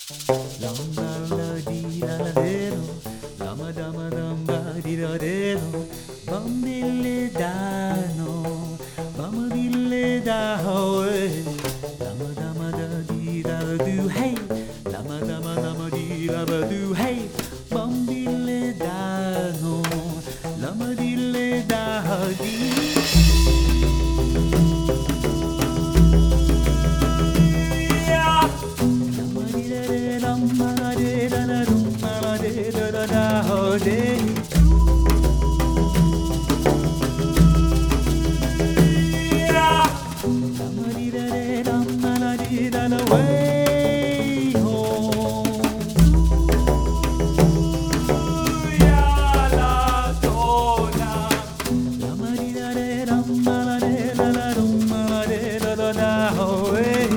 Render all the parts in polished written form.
Lama la di la la de lo, lama dama dama di da de lo, bam dille da no, bam dille da ho, lama dama da di da do hey, lama dama dama di da ba do hey, bam dille da no, lama dille da ha di. Way home. Ya la dona. La marida de la mala de la mala de la way.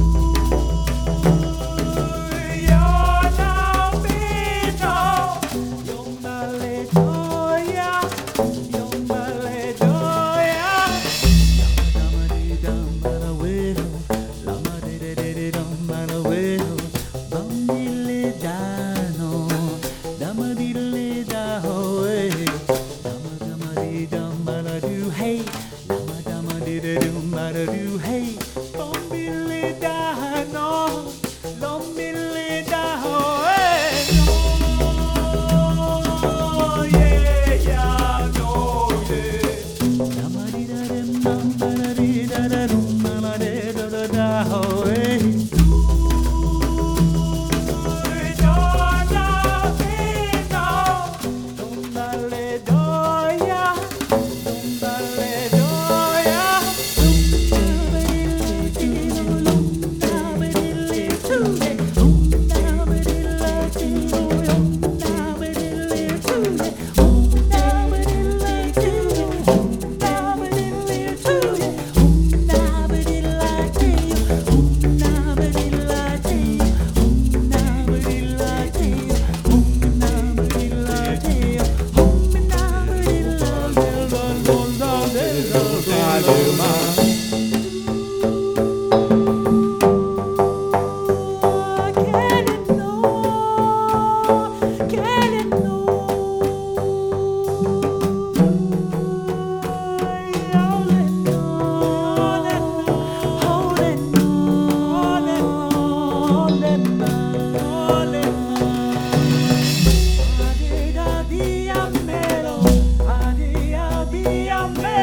Ya la vino. Yo male doya. Yo male doya. La marida mala way. Hey, lama dama dida dum bada do hey, bom billy da no, lom billy da ho yeah yeah no yeah, lama dida dum bada dida dum bada dida da ho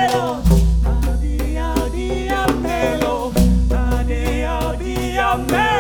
Melo.